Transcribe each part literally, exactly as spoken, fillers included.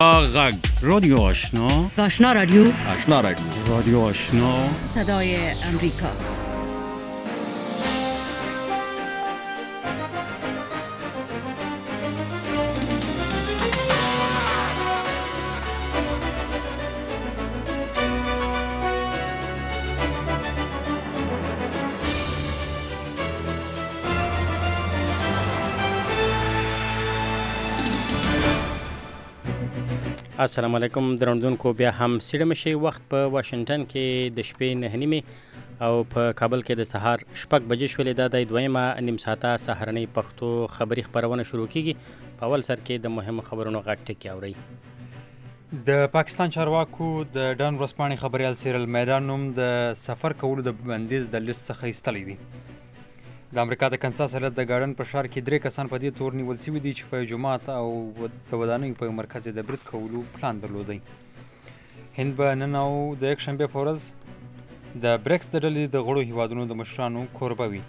غږ رادیو آشنا آشنا رادیو آشنا رادیو رادیو آشنا صدای امریکا. السلام علیکم درنوونکو، بیا هم سیړه مشي وخت په واشنگټن کې د شپې نه نیمې او په کابل کې د سهار شپږ بجې شولې. دا د دویمه نیم ساعته سهارنۍ پښتو خبري خبرونه شروع کیږي. په اول سر کې د مهمو خبرونو غټ ټکی اورئ. د پاکستان چارواکو د ډان ورځپاڼې خبريال سیرل میدان نوم د سفر کولو د بندیز د لیست څخه ایستلی دی. د امریکا د کنساس ایالت د ګارډن په ښار کې درې کسان په دې تور نیول شوي دي چې په جومات او د ودانیو په مرکز یې د برید کولو پلان درلودی. هند به نن او د یک شنبې په ورځ د بریکس د ډلې د غړو هیوادونو د مشرانو کوربه وي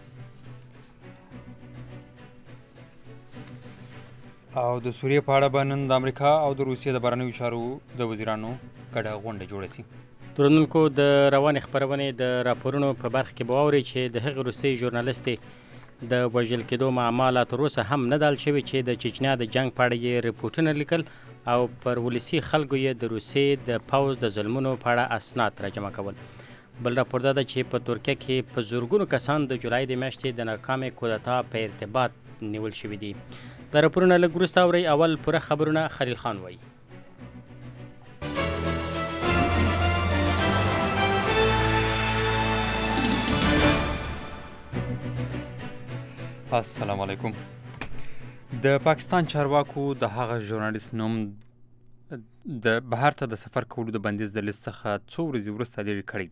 او د سوریې په اړه به نن د امریکا او د روسیې د بهرنیو چارو د وزیرانو ګډه غونډه جوړه شي. درنوونکو، د روانې خپرونې د راپورونو په برخه کې به واورئ چې د هغې روسۍ ژورنالستې د وژل کېدو معما تر اوسه هم نه دال شوي چې د چچنیا د جنګ په اړه یې رپوټونه لیکل او پر ولسي خلکو یې د روسیې د پوځ د ظلمونو په اړه اسناد ترجمه کول. بل راپور دا ده چې په ترکیه کې په زرګونو کسان د جولای د میاشتې د ناکامې کودتا په ارتباط نیول شوي دي. دا راپورونه لږ وروسته اورئ. اول پوره خبرونه خلیل خان وایي. السلام علیکم. د پاکستان چارواکو د هغه ژورنالیست نوم د بهر ته د سفر کولو د بندیز د لیست څخه څو ورځې وروسته لرې کړی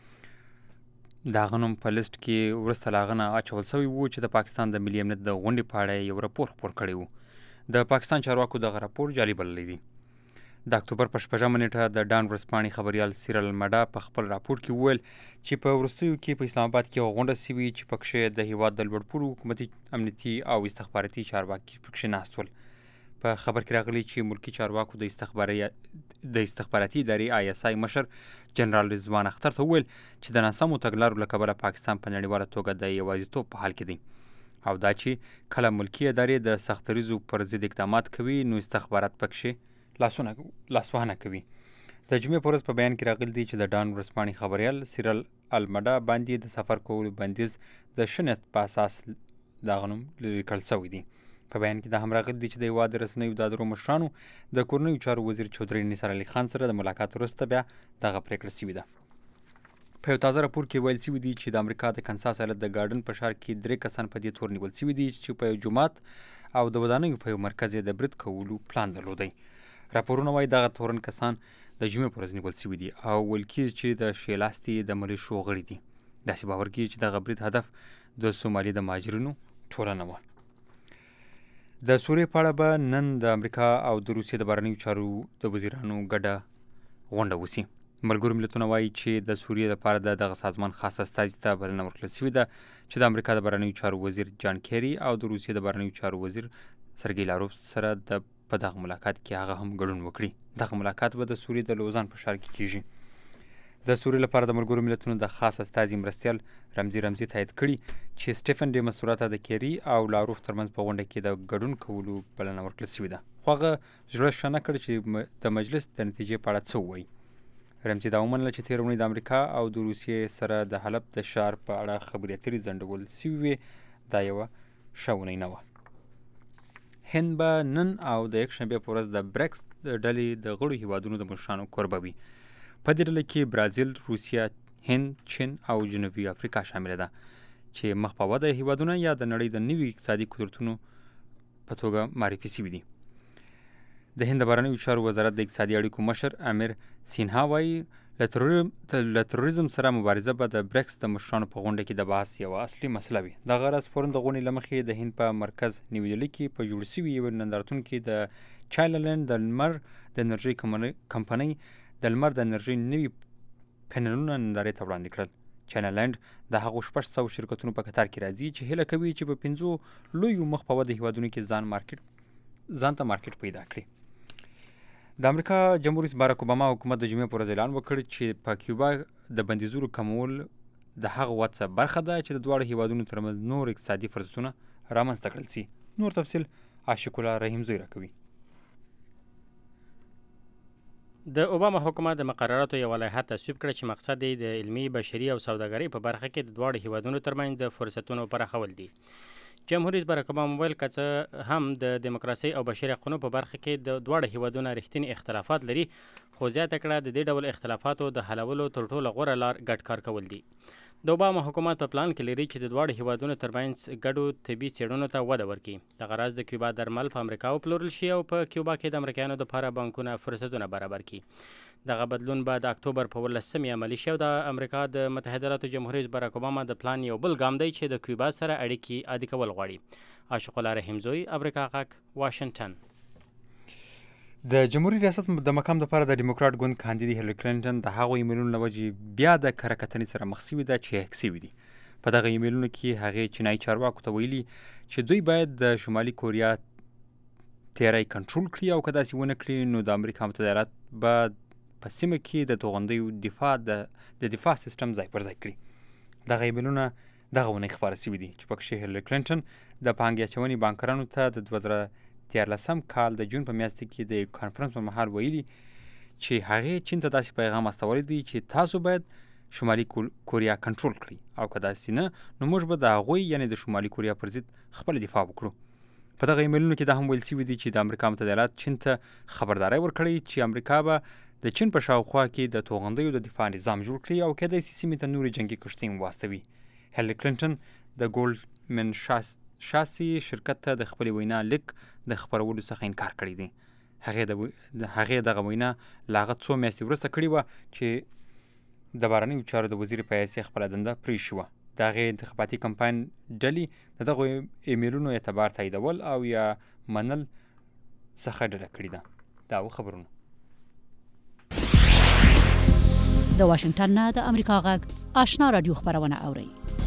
دی. د هغه نوم په لیست کې وروسته له هغه نه اچول شوی و چې د پاکستان د ملي امنیت د غونډې په اړه یو راپور خپور کړی و. د پاکستان چارواکو دغه راپور جعلي بللی دی. د اکتوبر په شپږمه نیټه د ډان ورځپاڼې خبریال سیرل مډا په خپل راپور کې وویل چې په وروستیو کې په اسلام آباد کې یوه غونډه شوې چې پکښې د هیواد د لوړپوړو حکومتي امنیتي او استخباراتي چارواکي پکښې ناست ول. په خبر کې راغلی چې ملکي چارواکو د استخباري د استخباراتي ادارې آی اس آی مشر جنرال رضوان اختر ته وویل چې د ناسمو تګلارو له کبله پاکستان په نړیواله توګه د یوازیتوب په حال کې دی او دا چې کله ملکي ادارې د سختدریځو پر ضد اقدامات کوي نو استخبارات پکښې لاسونه لاسوهنه کوي. د جمعې په ورځ په بیان کې راغلی دی چې د ډان ورځپاڼې خبریال سیرل المډا باندې د سفر کولو بندیز د ښه نیت په اساس دغه نوم لرې کړل شوی دی. په بیان کې دا هم راغلی دی چې د هېواد د رسنیو د ادارو مشرانو د کورنیو چارو وزیر چودھری نثار علي خان سره د ملاقات وروسته بیا دغه پرېکړه شوې ده. په یو تازه راپور کې ویل شوي دي چې د امریکا د کنساس ایالت د ګارډن په ښار کې درې کسان په دې تور نیول شوي دي چې په یو جومات او د ودانیو په یو مرکز یې د برید کولو پلان درلودی. راپورونه وایي دغه تورن کسان د جمعې په ورځ نیول شوي دي او ویل کېږي چې د ښې لاستې د ملیشو غړي دي. داسې باور کېږي چې دغه برید هدف د سومالي د مهاجرینو ټولنه وه. د سوریې په اړه به نن د امریکا او د روسیې د بهرنیو چارو د وزیرانو ګډه غونډه وشي. ملګرو ملتونه وایي چې د سوریې لپاره د دغه سازمان خاص استازي ته بلنه ورکړل شوې ده چې د امریکا د بهرنیو چارو وزیر جان کیری او د روسیې د بهرنیو چارو وزیر سرګی لاروف سره د په دغه ملاقات کې هغه هم ګډون وکړي. دغه ملاقات به د سوریې د لوزان په ښار کې کیږي. د سوریې لپاره د ملګرو ملتونو د خاص استازي مرستیال رمزي رمزي تایید کړي چې سټیفن ډي مسورا ته د کیری او لاروف ترمنځ په غونډه کې د ګډون کولو بلنه ورکړل شوې ده. خو هغه زړه ښه نه کړ چې د مجلس د نتیجې په اړه څه ووایي. رمزي دا ومنله چې تېره اونۍ د امریکا او د روسیې سره د حلب د ښار په اړه خبرې اترې ځنډول شوې وې. دا یوه ښه اونۍ نه وه. هند به نن او د یک شنبې په ورځ د بریکس د ډلې د غړو هیوادونو د مشرانو کوربه وي. په دې ډله کې برازیل، روسیه، هند، چین او جنوبي افریقا شامله ده چې مخ په وده هیوادونه یا د نړۍ د نوي اقتصادي قدرتونو په توګه معرفي شوي دي. د هند د بهرنیو چارو وزارت د اقتصادي اړیکو مشر امیر سینها وایي له تروریزم سره مبارزه به د بریکس د مشرانو په غونډه کې د بحث یوه اصلي مسله وي. دغه راز پرون د غونډې له مخې د هند په مرکز نیو ډلهي کې په جوړ شوي یوه نندارتون کې د چاینا د لمر د انرژۍ کمپنۍ د لمر د انرژۍ نوي پینلونه نندارې ته وړاندې کړل. چاینا لینډ د هغو شپږ سوه شرکتونو په کتار کې راځي چې هیله کوي چې په پنځو لویو مخ په وده هیوادونو کې ځان مارکیټ ځان ته مارکیټ پیدا کړي. د امریکا جمهور رئیس باراک اوباما حکومت د جمعې پر ورځ اعلان وکړ چې په کیوبا د بندیزونو کمول د هغه وخت څخه برخه ده چې د دواړو هیوادونو ترمنځ نور اقتصادي فرصتونه رامنځته کړل شي. نور تفصیل عاشق الله رحیم زوی راکوي. د اوباما حکومت د مقرراتو یو لایحه تصویب کړه چې مقصد یې د علمي، بشري او سوداګرۍ په برخه کې د دواړو هیوادونو ترمنځ د فرصتونو پراخول دي. جمهور رئیس باراک اوباما وویل که څه هم د دیموکراسۍ او بشري حقونو په برخه کې د دواړو هیوادونو رښتیني اختلافات لري، خو زیاته کړه د دې ډول اختلافاتو د حلولو تر ټولو غوره لار ګډ کار کول دي. د اوباما حکومت په پلان کې لري چې د دواړو هیوادونو ترمنځ ګډو طبي څېړنو ته وده ورکړي. دغه راز د کیوبا درمل په امریکا وپلورل شي او په کیوبا کې د امریکایانو دپاره بانکونه فرصتونه برابر کړي. دغه بدلون به د اکتوبر په ولسمې عملي شي او د امریکا د متحده ایالاتو جمهور رئیس باراک اوباما د پلان یو بل ګام دی چې د کیوبا سره اړیکې عادي کول غواړي. عاشق الله رحیم زوی، امریکا غږ، واشنگټن. د جمهوریت ریاست د مقام لپاره د ډیموکراټ ګوند کاندید هیلری کلینټن د هغو ایمیلونو له وجې بیا د کره کتنې سره مخ شوې ده چې هیک شوي دي. په دغه ایمیلونو کې هغې چینایي چارواکو ته ویلي چې دوی باید د شمالي کوریا تیری کنټرول کړي او که داسې ونه کړي نو د امریکا متحده ایالات به په سیمه کې د توغندیو دفاع د دفاع سیستم ځای پر ځای کړي. دغه ایمیلونه دغه ونې خپاره شوي دي چې پکښې هیلری کلینټن د پانګې اچونې بانکرانو ته د دوه زره دیارلسم کال د جون په میاشت کې د کانفرنس پر مهال ویلي چې هغې چین ته داسې پیغام استولی دی چې تاسو باید شمالي کوریا کنټرول کړئ او که داسې نه نو موږ به د هغوی یعنې د شمالي کوریا پر ضد خپله دفاع وکړو. په دغه ایمیلونو کې دا هم ویل شوي دي چې د امریکا متحده ایالات چین ته خبرداری ورکړی چې امریکا به د چین په شاوخوا کې د توغندیو د دفاع نظام جوړ کړي او کېدای شي سیمې ته نورې جنګي کښتۍ هم واستوي. هیلری کلینټن د ګولډمن شاسي شرکت ته د خپلې وینا لیک د خپرولو څخه انکار کړی دی. هغې دغه وینا له هغه څو میاشتې وروسته کړې وه چې د بهرنیو چارو د وزیر پیسې خپله دنده پرېښې وه. د هغې انتخاباتي کمپاین ډلې د دغو ایمیلونو اعتبار تاییدول او یا منل څخه ډډه کړې ده. دا و خبرونه. د واشنگټن نه د امریکا غږ آشنا رادیو خبرونه اورئ.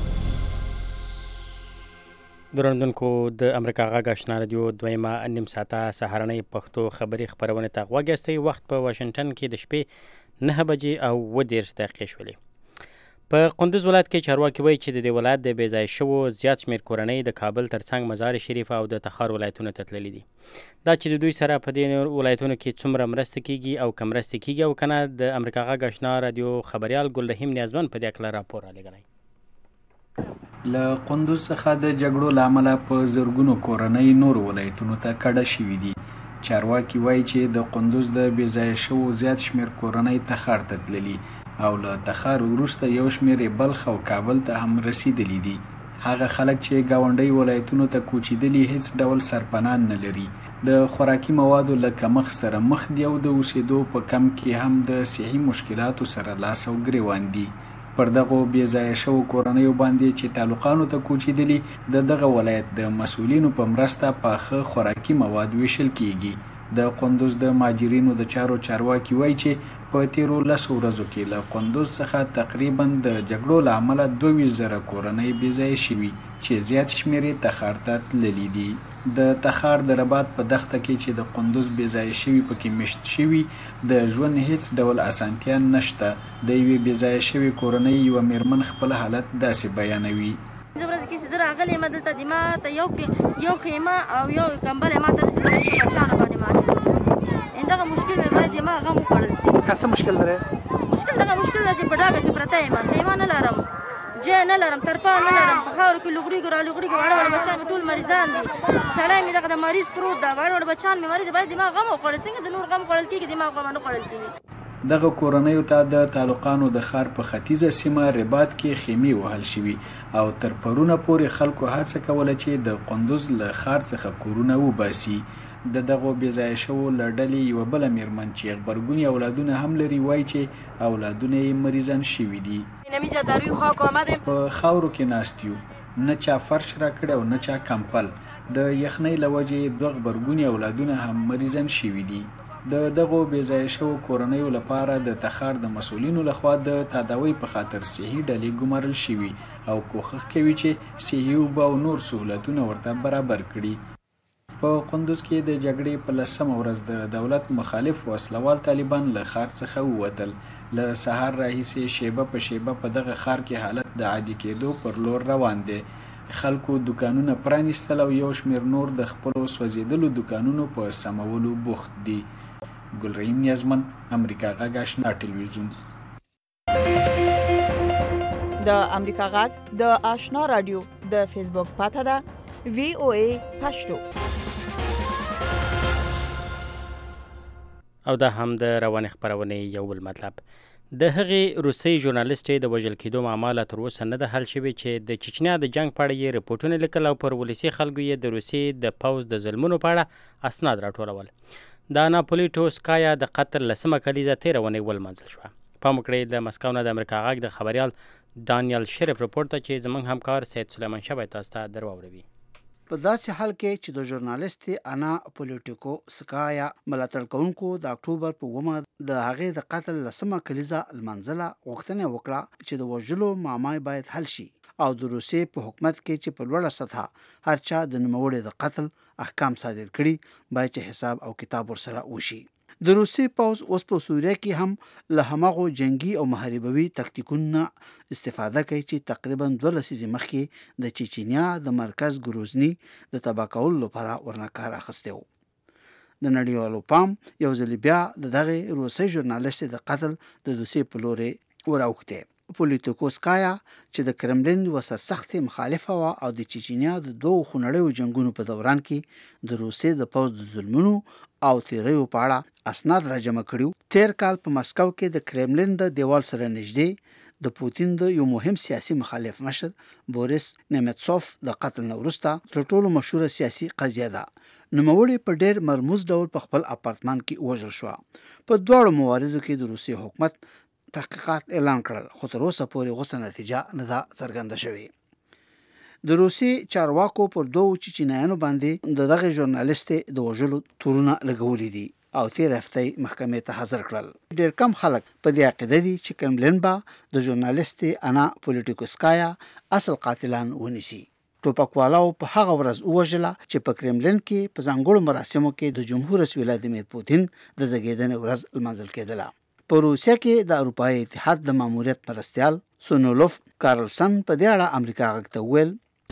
درنوونکو د امریکا غږ آشنا رادیو دویمه نیم ساعته سهارنۍ پښتو خبري خبرونه ته غوږ یاستئ. وخت په واشنګټن کې د شپې نه بجې او اووه دېرش دقیقې شولې. په قندوز ولایت کې چارواکي وایي چې د دې ولایت د بې ځایه شوو زیات شمېر کورنۍ د کابل ترڅنګ مزار شریف او د تخار ولایتونو ته تللي دي. دا چې د دوی سره په دې ولایتونو کې څومره مرسته کیږي او که مرسته کیږي او که نه، د امریکا غږ آشنا رادیو خبریال ګلرحیم نیازمن په دې هکله راپور رالیږلی. له قندوز څخه د جګړو له امله په زرګونو کورنۍ نورو ولایتونو ته کډه شوي دي. چارواکي وایي چې د قندوز د بې ځایه شوو زیات شمېر کورنۍ تخار ته تللي او له تخار وروسته یو شمېر بلخ او کابل ته هم رسیدلی دي. هغه خلک چې ګاونډي ولایتونو ته کوچېدلي هیڅ ډول سرپناه نه لري. د خوراکي موادو له کمښت سره مخ دي او د اوسېدو په کم کې هم د صحي مشکلاتو سره لاس او ګریوان دي. پر دغو بې ځایه شوو کورنیو باندې چې تعلقانو ته کوچېدلي د دغه ولایت د مسؤلینو په مرسته پاخه خوراکي مواد ویشل کیږي. د قندوز د ماجرینو د چارو چارواکي وایي چې په تیرو لسو ورځو کې له قندوز څخه تقریبا د جګړو له امله دوه ویشت زره کورنۍ بې ځایه شوي چې زیات شمېر یې تخار ته تللي دي. د تخار د رباط په دښته کې چې د قندوز بې ځایه شوي پکې مشت شوي د ژوند هیڅ ډول اسانتیا نشته. د یوې بې ځایه شوي کورنۍ یوه میرمن خپل حالت داسې بیانوي. زه ورځ کې چې زه راغلی یم دلته د ما ته یو یو خیمه او یو کمبل یې ما ته داسې بچیانو باندې ماتې دغه مشکل مې باید یې ما هغه هم وخوړل شي. که څه مشکل لرې؟ مشکل دغه مشکل ده چې په ډاګه کې پرته یم، خیمه نه لرم، جای نه لرم، ترپا نه لرم، په خاورو کې لوغړېږو را لوغړېږو، واړه واړه بچیان مې ټول مریضان دي، سړی مې دغه د مریض پروت ده، واړه واړه بچیان مې مریض دي، باید دماغ غم وخوړل. څنګه د نور غم خوړل کېږي، دماغ غم نه خوړل کېږي. دغه کورنیو ته د تعلقانو د ښار په ختیځه سیمه رباط کې خیمې وهل شوي او تر پرونه پورې خلکو هڅه کوله چې د قندوز له ښار څخه کورونه وباسي. د دغو بې ځایه شوو له ډلې یوه بله میرمن چې غبرګوني اولادونه هم لري وایي چې اولادونه یې مریضان شوي دي. په خاورو کې ناست یو، نه چا فرش را کړی او نه چا کمپل. د یخنۍ له وجې دوه غبرګوني اولادونه هم مریضان شوي دي. د دغو بې ځایه شوو کورنیو لپاره د تخار د مسؤلینو لخوا د تداوی په خاطر صحي ډلې ګمارل شوي او کوښښ کوي چې صحي اوبه او نور سهولتونه ورته برابر کړي. په قندوز کې د جګړې په لسمه ورځ د دولت مخالف وسلوال طالبان له ښار څخه ووتل. له سهار راهیسې شیبه په شیبه په دغه ښار کې حالت د عادي کېدو پر لور روان دی. خلکو دکانونه پرانیستل او یو شمېر نور د خپلو سوځېدلو دکانونو په سمولو بوخت دي. ګلرحیم نیازمن، امریکا غږ آشنا ټلویزیون. د امریکا غږ د آشنا رادیو د فیسبوک پاته ده وی او ای پښتو. او دا هم د روانې خپرونې یو بل مطلب. د هغې روسي ژورنالیستې د وژل کېدو معامله تر اوسه نه ده حل شوې چې د چچنیا د جنګ په اړه یې رپورټونه لیکل او پر ولسي خلکو یې د روسیې د پوځ د ظلمونو په اړه اسناد راټولول. د انا پولیټوسکایا د قتل لسمه کلیزه تېره اونۍ ولمانځل شوه. پام وکړئ د مسکو نه د امریکا غږ د خبریال دانیل شریف رپورټ ته چې زموږ همکار سید سلیمان شاه تاسو ته درواوروي. په داسې حال کې چې د ژورنالیست انا پولیټیکوسکایا ملاتړ کوونکو د اکتوبر په اوومه د هغې د قتل لسمه کلیزه لمانځله غوښتنه وکړه چې د وژلو معما باید حل شي او د روسیې په حکومت کې چې په لوړه سطحه هر چا د نوموړي د قتل احکام صادر کړي باید چې حساب او کتاب ورسره وشي. د روسي پوځ اوس په سوریه کې هم له هماغو جنگي او محاربوي تکتیکونو استفاده کوي چې تقریبا دوه لسیزې مخکې د چچنیا د مرکز ګروزني د تباه کولو لپاره ورنه کار اخیستی و. د نړیوالو پام یو ځل بیا د دغې روسي ژورنالیست د قتل د دوسیې په لورې وراوښتی. پولیټیکوسکایا چې د کرملین و سرسختې مخالفه وه او د چچنیا د دوو خونړیو جنګونو په دوران کې د روسیې د پوځ د ظلمونو او تیریو په اړه اسناد را جمع کړي. تیر کال په مسکو کې د کرملین د دیوال سره نږدې د پوتین د یو مهم سیاسي مخالف مشر بوریس نیمتسوف د قتل نه وروسته تر ټولو مشهوره سیاسي قضیه ده. نوموړی په ډېر مرموز ډول په خپل اپارتمان کې وژل شو. په دواړو مواردو کې د روسي حکومت تحقیقات اعلان کړل خو تر اوسه پورې غوڅه نتیجه نه ده څرګنده شوې. د روسي چارواکو پر دوو چچنیانو باندې د دغه ژورنالیستې د وژلو تورونه لګولي دي او تیر هفته محکمې ته حاضر کړل. ډېر کم خلک په دې عقیده دي چې کرملین به د ژورنالیستې انا پولیټیکوسکایا اصل قاتلان ونیسي. ټوپکوالاو په هغه ورځ ووژله چې په کرملین کې په ځانګړو مراسمو کې د جمهور رئیس ولادیمیر پوتین د زیږیدنې ورځ لمانځل کېدله. په روسیه کې د اروپایي اتحاد د ماموریت مرستیال سونولوف کارلسن په دې اړه امریکا غږ ته وویل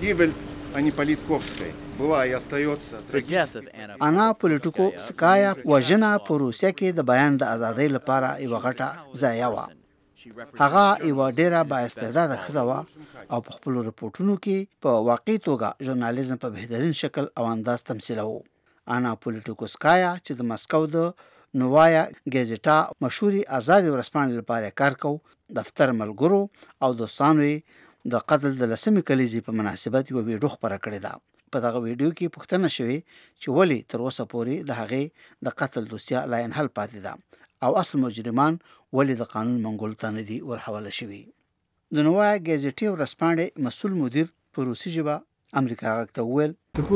انا پولیټیکوسکایا وژنه په روسیه کې د بیان د ازادۍ لپاره یوه غټه ضایعه وه. هغه یوه ډېره بااستعداده ښځه وه او په خپلو رپورټونو کې په واقعي توګه ژورنالیزم په بهترین شکل او انداز تمثیلوه. انا پولیټیکوسکایا چې د مسکو د نوایا ګزیټا مشهوري آزادي ورځپاڼې لپاره کار کو، دفتر ملګرو او دوستانو د قتل د لسمې کلیزې په مناسبت یو ویډیو خپره کړې ده. په دغه ویډیو کې پوښتنه شوې چې ولې تر اوسه پورې د هغې د قتل دوسیه لا انحل پاتې ده او اصل مجرمان ولې د قانون منګولو ته نه دي ورحواله شوي. د نوایا ګزیټې ورځپاڼې مسؤل مدیر په روسي ژبه امریکا غږ ته وویل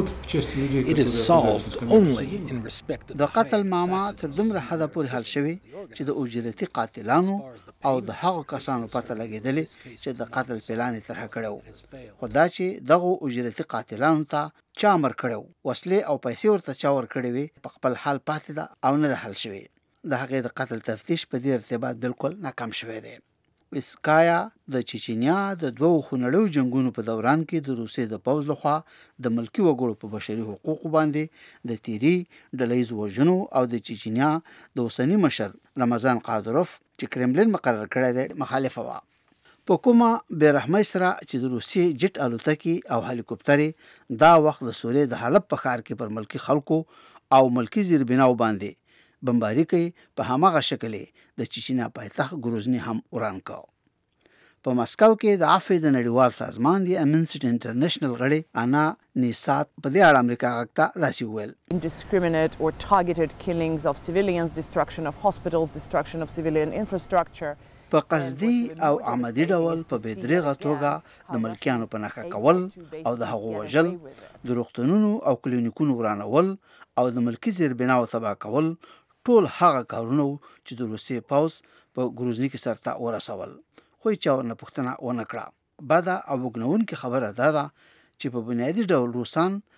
د قتل معما تر دومره حده پورې حل شوی چې د اجرتي قاتلانو او د هغو کسانو پته لګېدلې چې د قتل پلان یې طرحه کړی و. خو دا چې دغو اجرتي قاتلانو ته چا امر کړی و، وسلې او پیسې ورته چا ورکړې وې، په خپل حال پاتې ده او نه ده حل شوی. د هغې د قتل تفتیش په دې ارتباط بالکل ناکام شوی دی. وسکایا د چچنیا د دوو خونړیو جنګونو په دوران کې د روسیې د پوځ لخوا د ملکي وګړو په بشري حقوقو باندې د تیری، ډلهییز وژنو او د چچنیا د اوسني مشر رمضان قادروف چې کرملین مقرر کړی دی مخالفه وه. په کومه بېرحمۍ سره چې د روسیې جټ الوتکې او هلیکوپټرې دا وخت د سوریې د حلب په ښار کې پر ملکي خلکو او ملکي زیربناو باندې بمباري کوي، په هماغه شکل د چچنیا پایتخت ګروزني هم وران کو. په مسکو کې د عفو د نړیوال سازمان د امنسټي انټرنیشنل غړي انا نیسات په دې اړه امریکا غږ ته داسې وویل indiscriminate or targeted killings of civilians, destruction of hospitals, destruction of civilian infrastructure. په قصدي او عمدي ډول په بېدریغه توګه د ملکیانو په نښه کول او د هغو وژل، د روغتونونو او کلینیکونو ورانول او د ملکي زیربناو تباه کول ټول هغه کارونه چې د روسیې پوځ په ګروزني کې سرته ورسول. خو هیچا ورنه پوښتنه ونه کړه. بده او وږنونکې خبره دا ده چې په بنیادي ډول روسان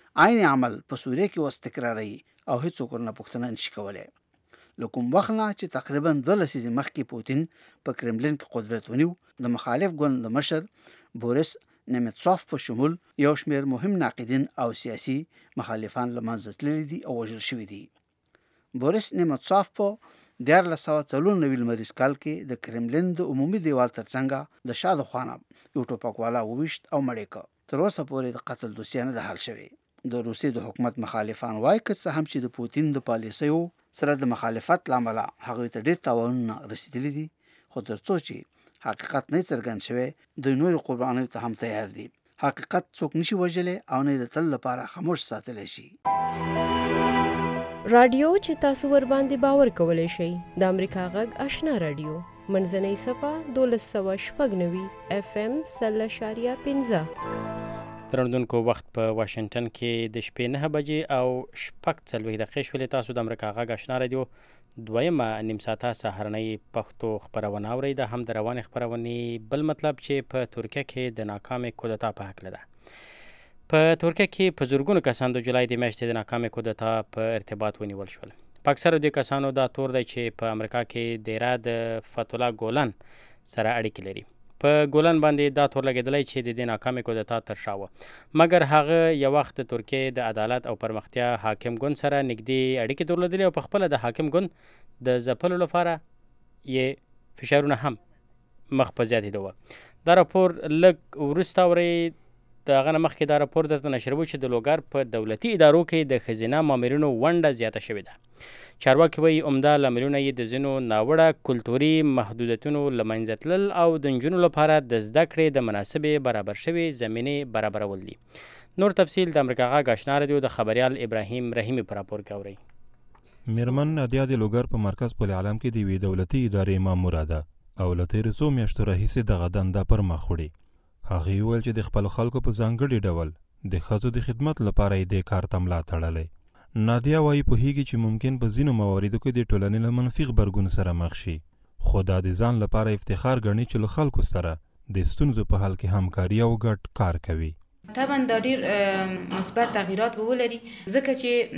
عین عمل په سوریه کې وس تکراري او هیڅوک ورنه پوښتنه نشي کولای. له کوم وخت نه چې تقریبا دوه لسیزې مخکې پوتین په کرملین کې قدرت ونیو، د مخالف ګوند د مشر بوریس نیمتسوف په شمول یو شمېر مهم ناقدین او سیاسي مخالفان له منځه تللي دي او وژل شوي دي. بوریس نیمتسوف په دیارلس سوه څلور نوي لمریز کال کې د کرملین د عمومي دیوال ترڅنګ د شا د خوا نه یو ټوپکوالا وویشت او مړ یې کړ. تر اوسه پورې د قتل دوسیه نه ده حل شوې. د روسیې د حکومت مخالفان وایي که څه هم چې د پوتین د پالیسیو سره د مخالفت له امله هغوی ته ډېر تاوانونه رسېدلي دي، خو تر څو چې حقیقت نه څرګند شوی دوی نورې قربانیو ته هم تیار دي. حقیقت څوک نشي وژلی او نه د تل لپاره خاموش ساتلی شي. رادیو چې تاسو ور باندې باور کولی شئ د امریکا غږ آشنا رادیو منځنۍ صفه دولس سوه شپږ نوي اف ام سل اشاریه پنځه. درنوونکو وخت په واشنگټن کې د شپې نه بجې او شپږ څلوېښت دقیقې شولې. تاسو د امریکا غږ آشنا رادیو دویمه نیم ساعته سهارنۍ پښتو خپرونه اورئ. د هم د روانې خپرونې بل مطلب چې په ترکیه کې د ناکامې کودتا په هکله ده. په ترکیه کې په زرګونو کسان د جولای د میاشتې د ناکامې کودتا په ارتباط ونیول شول. په اکثرو د کسانو دا تور دی چې په امریکا کې دیره د فتولا ګولن سره اړیکې لري. په ګولن باندې دا تور لګېدلی چې د دې ناکامې کودتا تر شا وه، مګر هغه یو وخت د ترکیې د عدالت او پرمختیا حاکم ګوند سره نږدې اړیکې درلودلې او په خپله د حاکم ګوند د ځپلو لپاره یې فشارونه هم مخ په زیاتېدو وه. دا راپور لږ وروسته اورئ. د هغه نه مخکې دا راپور درته نشروي چې د لوګر په دولتي ادارو کې د ښځینه مامورینو ونډه زیاته شوې ده. چارواکي وایي عمده لاملونه یې د ځینو ناوړه کلتوري محدودیتونو له منځه تلل او د نجونو لپاره د زده کړې د مناسبې برابر شوې زمینې برابرول دي. نور تفصیل د امریکا غږ آشنا رادیو د خبریال ابراهیم رحیمي په راپور کې اورئ. میرمن نادیا د لوګر په مرکز پل عالم کې د یوې دولتي ادارې ماموره ده او له تېرو څو میاشتو راهیسې دغه دنده پر مخ وړي. هغې وویل چې د خپلو خلکو په ځانګړي ډول د ښځو د خدمت لپاره یې دې کار ته ملا تړلی. نادیا وایي پوهیږي چې ممکن په ځینو مواردو کې د ټولنې له منفي غبرګون سره مخ شي، خو دا د ځان لپاره افتخار ګڼي چې له خلکو سره د ستونزو په حل کې همکاري او ګډ کار کوي. طبعا دا ډیر مثبت تغییرات به ولري ځکه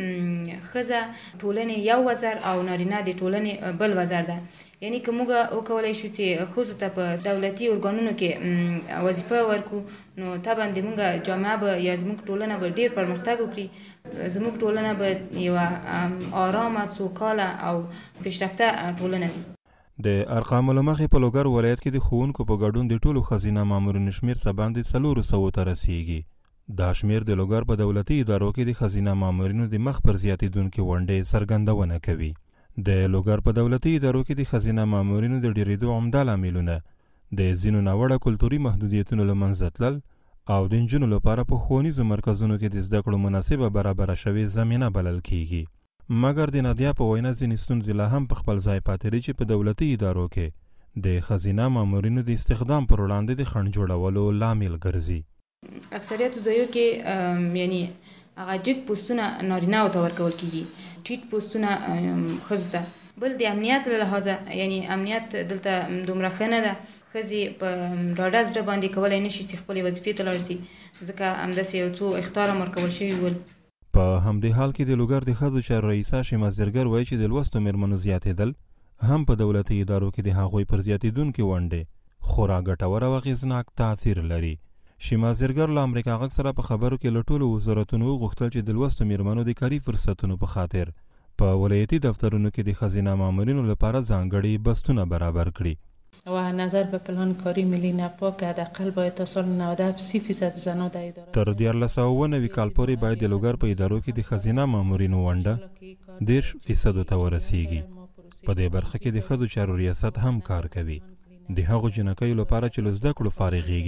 چې ښځه ټولنې یو وزر او نارینه د ټولنې بل وزر ده. یعنی که موږ وکولی شو چې ښځو ته په دولتي ارګانونو کې وظیفه ورکړو نو طبعا د موږ جامعه به یا زموږ ټولنه به ډیر پرمختګ وکړي. زموږ ټولنه به یوه آرامه سوکاله او پیشرفته ټولنه وي. د ارقامو له مخې په لوګر ولایت کې د ښوونکو په ګډون د ټولو ښځینه مامورینو شمېر څه باندې څلورو سوو ته رسیږي. دا شمېر د لوګر په دولتي ادارو کې د ښځینه مامورینو د مخ پر زیاتېدونکې ونډې څرګندونه کوي. د لوګر په دولتي ادارو کې د ښځینه مامورینو د ډېرېدو عمده لاملونه د ځینو ناوړه کلتوري محدودیتونو له منځه تلل او د نجونو لپاره په ښوونیزو مرکزونو کې د زده کړو مناسبه برابره شوې زمینه بلل کیږي. مګر د نادیا په وینا ځینې ستونزې لا هم په خپل ځای پاتې دي چې په دولتي ادارو کې د ښځینه مامورینو د استخدام پر وړاندې د خنډ جوړولو لامل ګرځي. اکثریت ځایو کې یعنی هغه جګ پوستونه نارینه‌و ته ورکول کیږي، ټیټ پوستونه ښځو ته. بل د امنیت له لحاظه یعنی امنیت دلته دومره ښه نه ده. ښځې په ډاډه زړه باندې کولی نه شي چې خپلې وظیفې ته لاړ شي ځکه همداسې یو څو اخطار هم ورکول شوي ول. په همدې حال کې د لوګر د ښځو چارو رئیسه شیما زرګر وایي چې د لوستو میرمنو زیاتېدل هم په دولتي ادارو کې د هغوی پر زیاتېدونکې ونډې خورا ګټور او اغېزناک تاثیر لري. شیما زرګر له امریکا غږ سره په خبرو کې له ټولو وزارتونو وغوښتل چې د لوستو میرمنو د کاري فرصتونو په خاطر په ولایتي دفترونو کې د ښځینه مامورینو لپاره ځانګړي بستونه برابر کړي. و نظر به پلان کاری ملی نپا که حداقل باید تا سال نود و هفت سی فیصد زنان در اداره. تر دیارلس سوه اوه نوي کال پورې باید د لوګر په ادارو کې د ښځینه مامورینو ونډه دېرش فیصدو ته ورسیږي. په دې برخه کې د ښځو چارو ریاست هم کار کوي. د هغو جنکیو لپاره چې له زده کړو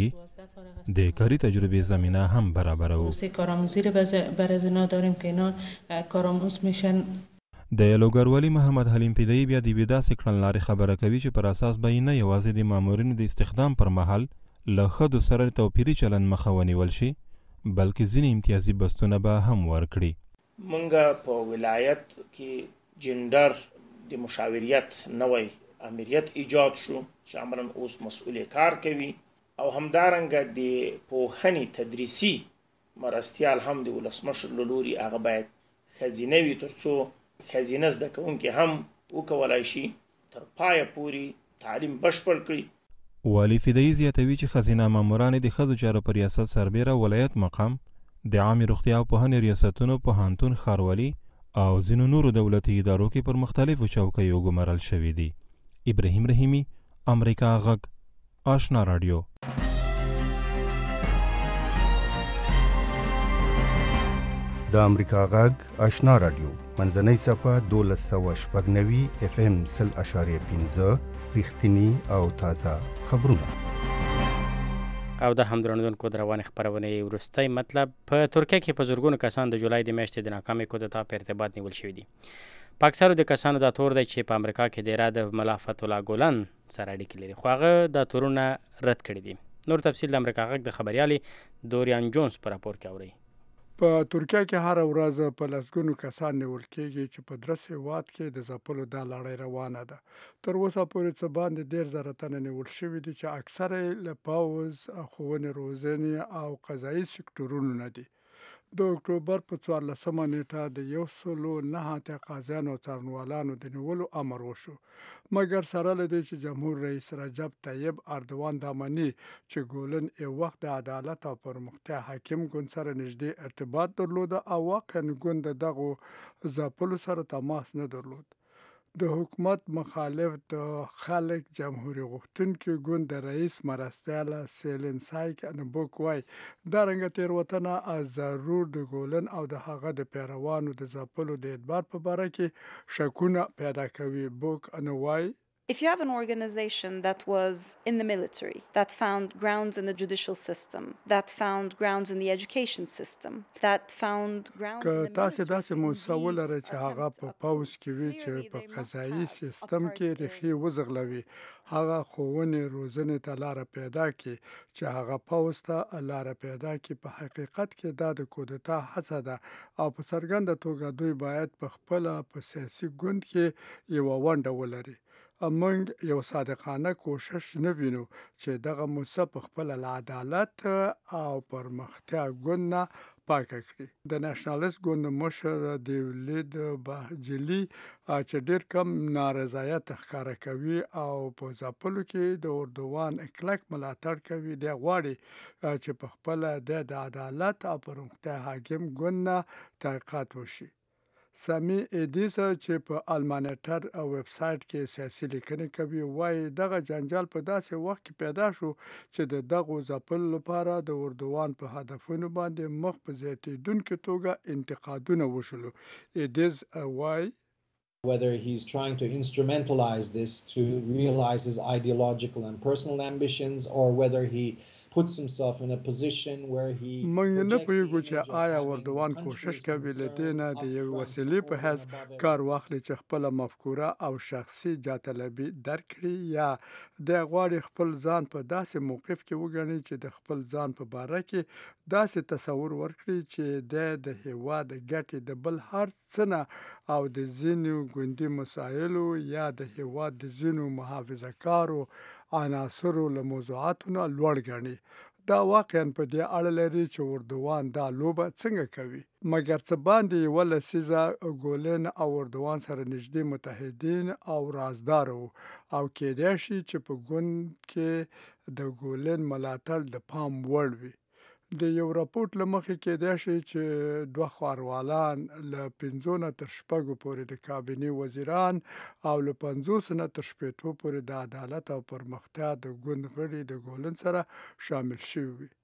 فارغېږي د کاري تجربې زمینه هم برابروو. کارآموزی را برای زنان داریم که اینا کارآموز میشن. د لوګروالي محمد حلیم پیدایي بیا د یوې داسې کړنلارې خبره کوي چې پر اساس به یې نه یوازې د مامورینو د استخدام پر مهال له ښځو سره توپیري چلند مخه ونیول شي بلکې ځینې امتیازي بستونه به هم ورکړي. موږ په ولایت کې جندر د مشاوریت نوی امریت ایجاد شو چې عملاً اوس مسئول کار کوي او همدارنګه د پوهنې تدریسي مرستیال هم د ولسمشر له لوري هغه باید ښځینه وي تر څو ښځینه زده کوونکي هم وکولای شي تر پایه پورې تعلیم بشپړ کړي. والي فدایي زیاتوي چې ښځینه مامورانې د ښځو چارو په ریاست سربیره ولایت مقام، د عامې روغتیا او پوهنې ریاستونو، پوهنتون، ښاروالي او ځینو نورو دولتي ادارو کې پر مختلفو چوکیو ګمارل شوي دي. ابراهیم رحیمي، امریکا غږ، آشنا رادیو. د امریکا غږ آشنا رادیو منځنۍ صفحه دولس سوه شپږ نوي اف ام سل اشاریه پنځه رښتیني او تازه خبرونه. او د هم درنودونکو د روانې خپرونې وروستی مطلب، په ترکیه کې په زرګونو کسان د جولای د میاشتې د ناکامې کودتا په ارتباط نیول شوي دي. په اکثرو د کسانو دا تور دی چې په امریکا کې د ایران د ملا فتح الله ګولن سره اړیکې لري، خو هغه دا تورونه رد کړي دي. نور تفصیل د امریکا غږ د خبریالې دوریان جونز په راپور کې اورئ. په ترکیه کې هر ورځ په لسګونو کسان نیول کېږي چې په درس هېواد کې د ځپلو دا لړۍ روانه ده. تر اوسه پورې څه باندې ډېر زره تنه نیول شوي دي چې اکثره یې له پوځ، ښوونې روزنې او قضایي سکتورونو نه دي. د اکتوبر په څوارلسمه نیټه د یو سلو نهه اتیا قاضیانو او څارنوالانو د نیولو امر وشو، مګر سره له دې چې جمهور رئیس رجب طیب اردوان دا مني چې ګولن یو وخت د عدالت او پرمختیا حاکم ګوند سره نږدې ارتباط درلوده او واقعا ګوند د دغو ځپلو سره تماس نه درلود. د حکومت مخالف د خلک جمهوریت غوښتونکي ګوند د رئیس مرستیاله سیلین سایک انبوک وای دارنګه تیروتنه از ضرور د ګولن او د هغه د پیروانو د ځپلو د اعتبار په باره کې شکونه پیدا کوي. بوک انوای If you have an organization that was in the military, that found grounds in the judicial system, that found grounds in the education system, that found grounds in the که تاسې داسې موسسه ولرئ چې هغه په پوځ کې وي چې په قضایي سیستم کې ریښې وځغلوي، هغه ښوونې روزنې ته لاره پیدا کړي چې هغه پوځ ته لاره پیدا کړي، په حقیقت کې دا د کودتا هڅه ده او په څرګنده توګه دوی باید په خپله په سیاسي ګوند کې یوه ونډه ولري. موږ یو صادقانه کوشش نه وینو چې دغه موسسه په خپله له عدالت او پرمختیا ګوند نه پاکه کړي. د نېشنلست ګوند مشر دیولید بهجلي چې ډېر کم نارضایت ښکاره کوي او په ځپلو کې د اردوان کلک ملاتړ کوي، دی غواړي چې په خپله د عدالت او پرمختیا حاکم ګوند نه تحقیقات وشي. سامي ایدیسا چې په المانیټر او ویب سایټ کې سیاسي لیکنې کوي وایي دغه جنجال په داسې وخت کې پیدا شو چې د دغو ځپلو لپاره د اردوان په هدفونو باندې مخ په زیاتېدونکې توګه انتقادونه وشولو. ایدیز وایي whether he's trying to instrumentalize this to realize his ideological and personal ambitions or whether he puts himself in a position where he موږ نه پوهیږو چې آیا اردوان کوشش کوي له دې نه د یو وسیلې په حیث کار واخلي چې خپله مفکوره او شخصي جاطلبي درک کړي یا د غواړي خپل ځان په داسې موقف کې وګڼي چې د خپل ځان په باره کې داسې تصور ورکړي چې د د هېواد ګټې د بل هر څه نه او د ځینو ګوندي مسایلو یا د هېواد د ځینو محافظه کارو عناصرو له موضوعاتو نه لوړ ګڼي. دا واقعا په دې اړه لري چې اردوان دا لوبه څنګه کوي، مګر څه باندې یوه لسیزه ګولن او اردوان سره نږدې متحدین او رازدار وو او کېدای شي چې په ګوند کې د ګولن ملاتړ د پام وړ وي. د یو راپورټ له مخې کېدای شي چې دوه ښاروالان له پنځو نه تر شپږو پورې د کابینې وزیران او له پنځوسو نه تر شپېتو پورې د عدالت او پرمختیا د ګوند غړي د ګولن سره شامل شوي وي.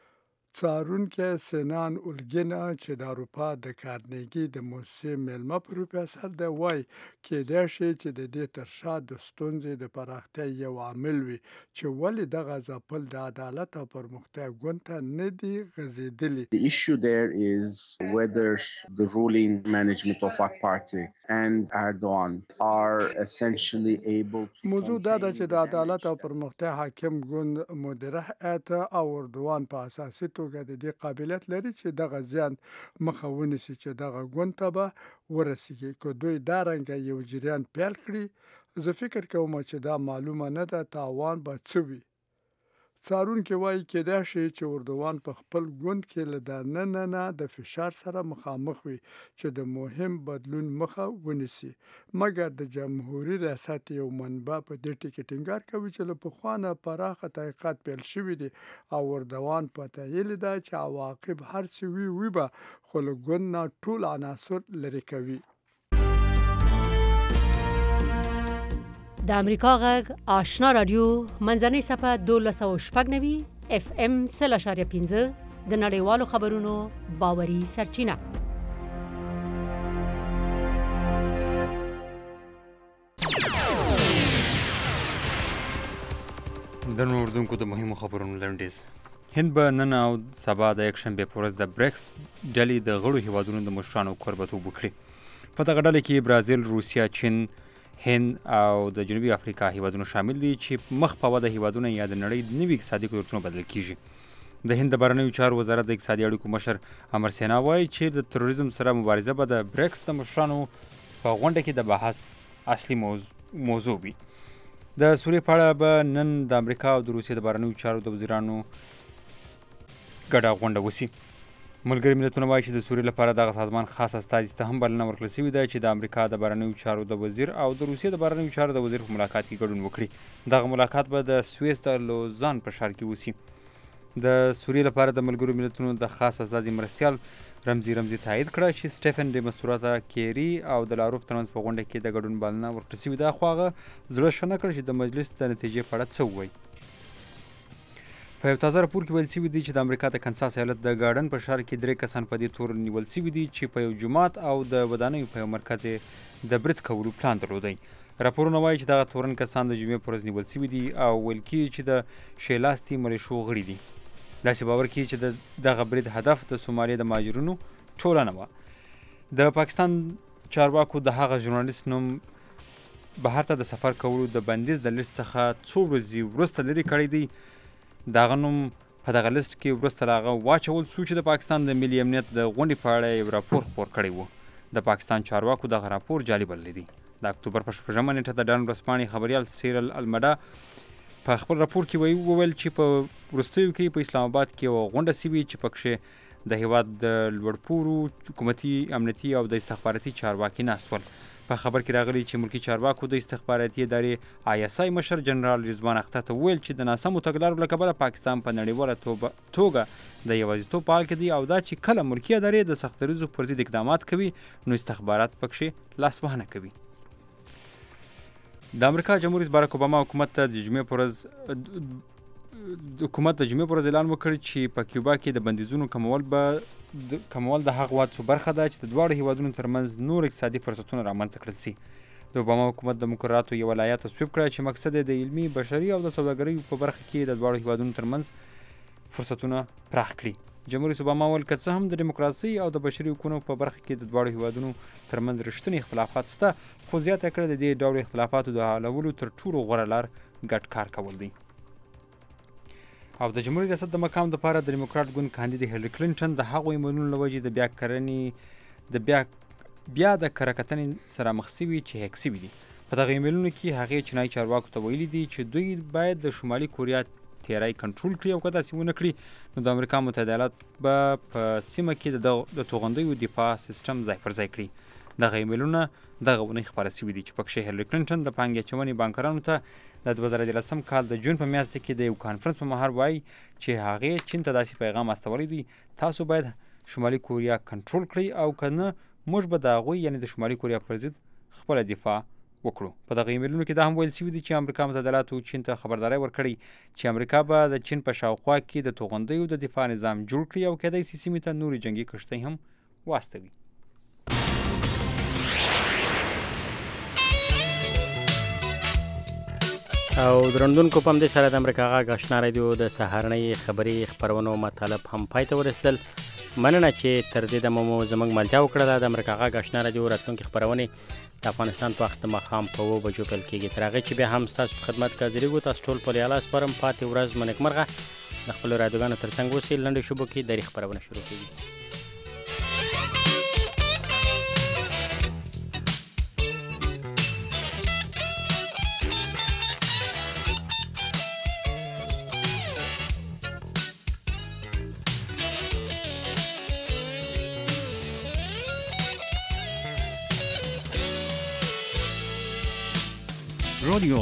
څارونکی سنان اولګینا چې د اروپا د کارنیګي د موسسې میلمه پروفیسر دی وایي کېدای شي چې د دې تر شا د ستونزې د پراختیا یو عامل وي چې ولې دغه ځپل د عدالت او پرمختیا ګوند ته نه دي غځېدلي. The issue there is whether the ruling management of A K Party and Erdogan are essentially able to موضوع دا ده چې د عدالت او پرمختیا حاکم ګوند مدیره هیئت او اردوان په اساسي توګه د دې قابلیت لري چې دغه زیان مخه ونیسي چې دغه ګوند ته به ورسیږي. که دوی دا رنګه یو جریان پیل کړي، زه فکر کوم چې دا معلومه نه ده تاوان به څه وي. څارونکي وایي کېدای شي چې اردوان په خپل ګوند کې له دننه نه د فشار سره مخامخ وي چې د مهم بدلون مخه ونیسي، مګر د جمهوریت ریاست یو منبع په دې ټکي ټینګار کوي چې له پخوا نه پراخه تحقیقات پیل شوي دي او اردوان پتهیلې ده چې عواقب هر څه وي وي به خو له ګوند نه ټول عناصر لرې کوي. د امریکا غږ آشنا رادیو منځنۍ صفحه دولس سوه شپږ نوي اف ام سل اشاریه پنځه د نړیوالو خبرونو باوري سرچینه. درنو اردوونکو د مهمو خبرونو لنډیز. هند به نن او سبا د یکشنبې په ورځ د بریکس ډلې د غړو هیوادونو د مشرانو کوربتوب وکړي. په دغه ډله کې برازیل، روسیه، چین، هند او د جنوبي افریقا هیوادونه شامل دي چې مخ په وده هیوادونه یا د نړۍ د نوي اقتصادي قدرتونو بدل کیږي. د هند د بهرنیو چارو وزارت د اقتصادي اړیکو مشر امر سینا وایي چې د تروریزم سره مبارزه به د بریکس د مشرانو په غونډه کې د بحث اصلي موضوع وي. د سوریې په اړه به نن د امریکا او د روسیې د بهرنیو چارو د وزیرانو ګډه غونډه وشي. ملګري ملتونه وایي چې د سوریې لپاره دغه سازمان خاص استازي ته هم بلنه ورکړل شوې ده چې د امریکا د بهرنیو چارو د وزیر او د روسیې د بهرنیو چارو د وزیر په ملاقات کې ګډون وکړي. دغه ملاقات به د سویس د لوزان په ښار کې وشي. د سوریې لپاره د ملګرو ملتونو د خاص استازي مرستیال رمزي رمزي تایید کړه چې سټیفن ډي مستوراتا کیری او د لاروف ترمنځ په غونډه کې د ګډون بلنه ورکړل شوې ده، خو هغه زړه ښه نه کړ چې د مجلس د نتیجې په اړه څه ووایي. په یو تازه راپور کې ویل شوي دي چې د امریکا د کنساس ایالت د ګارډن په ښار کې درې کسان په دې تور نیول شوي دي چې په یو جومات او د ودانیو په یو مرکز یې د برید کولو پلان درلودی. راپورونه وایي چې دغه تورن کسان د جمعې په ورځ نیول شوي دي او ویل کېږي چې د ښي لاستي ملیشو غړي دي. داسې باور کېږي چې د دغه برید هدف د سومالیا د مهاجرینو ټولنه وه. د پاکستان چارواکو د هغه ژورنالیست نوم بهر ته د سفر کولو د بندیز د لیست څخه څو ورځې وروسته لرې کړی دی. دغه نوم په دغه لیست کې وروسته له هغه واچول شو چې د پاکستان د ملي امنیت د غونډې په اړه یو راپور خپور کړی و. د پاکستان چارواکو دغه راپور جعلي بللی دی. د اکتوبر په شپږمه نیټه د ډان ورځپاڼې خبریال سیرل المډا په خپل راپور کې وویل چې په وروستیو کې په اسلام آباد کې یوه غونډه شوې چې پکښې د هیواد د لوړپوړو حکومتي، امنیتي او د استخباراتي چارواکي ناست ول. په خبر کې راغلی چې ملکي چارواکو د استخباراتي ادارې آی اس آی مشر جنرال رضوان اختر ته وویل چې د ناسمو تګلارو له کبله پاکستان په نړیواله توګه د یوازیتوب په حال کې دی او دا چې کله ملکي ادارې د سختدریځو پر ضد اقدامات کوي نو استخبارات پکښې لاسوهنه کوي. د امریکا جمهور رئیس باراک اوباما حکومت ته د جمعې په ورځ حکومت د جمعې په ورځ اعلان وکړ چې په کیوبا کې د بندیزونو کمول به کمول د هغه حادثو برخه ده چې د دواړو هیوادونو ترمنځ نور اقتصادي فرصتونه رامنځته کړل شي. د اوباما حکومت د مقرراتو یوه لایحه تصویب کړه چې مقصد یې د علمي، بشري او د سوداګرۍ په برخه کې د دواړو هیوادونو ترمنځ فرصتونه پراخ کړي. جمهور رئیس اوباما وویل که څه هم د ډیموکراسۍ او د بشري حقوقو په برخه کې د دواړو هیوادونو ترمنځ رښتیني اختلافات شته، خو زیاته کړه د دې ډول اختلافاتو د حلولو تر ټولو غوره لار ګډ کار کول دی. او د جمهوریت ریاست د مقام دپاره د ډیموکراټ ګوند کاندید هیلري کلینټن د هغو ایمیلونو له وجې د بیا کرنې د بیا بیا د کره کتنې سره مخ شوي چې هیک شوي دي. په دغه ایمیلونو کې هغې چینایي چارواکو ته ویلي دي چې دوی باید د شمالي کوریا تیری کنټرول کړي او که داسې ونه کړي نو د امریکا متحده ایالات به په سیمه کې د توغندیو دفاع سیسټم ځای پر ځای کړي. دغه ایمیلونه دغه اونۍ خپاره شوي دي چې پکښې هیلري کلینټن د پانګې اچونې بانکرانو ته د دوه زره دیارلسم کال د جون په میاشت کې د یو کانفرنس په مهال وایي چې هغې چین ته داسې پیغام استولی دی تاسو باید شمالي کوریا کنټرول کړئ او که نه موږ به د هغوی یعنې د شمالي کوریا پر ضد خپله دفاع وکړو. په دغه ایمیلونو کې دا هم ویل شوي دي چې امریکا متحده ایالاتو چین ته خبرداری ورکړی چې امریکا به د چین په شاوخوا کې د توغندیو د دفاع نظام جوړ کړي او کیدای شي سیمې ته نورې جنګي کښتۍ هم واستوي. او درندونکو په همدې سره د امریکا غږ آشنا رادیو د سهارنۍ خبري خپرونو مطالب هم پای ته ورسېدل. مننه چې تر دې دمه مو زموږ ملتیا وکړله. د امریکا غږ آشنا رادیو راتلونکې خپرونې د افغانستان په وخت د ماښام په اوه بجو پیل کېږي. تر هغې چې بیا هم ستاسو په خدمت کې حاضرېږو. تاسو ټول په لیالا سپارم. پاتې ورځ مو نېکمرغه. د خپلو رادیوګانو تر څنګ اوسئ. لنډو شېبو کې دري خپرونه شروع کېږي. رادیو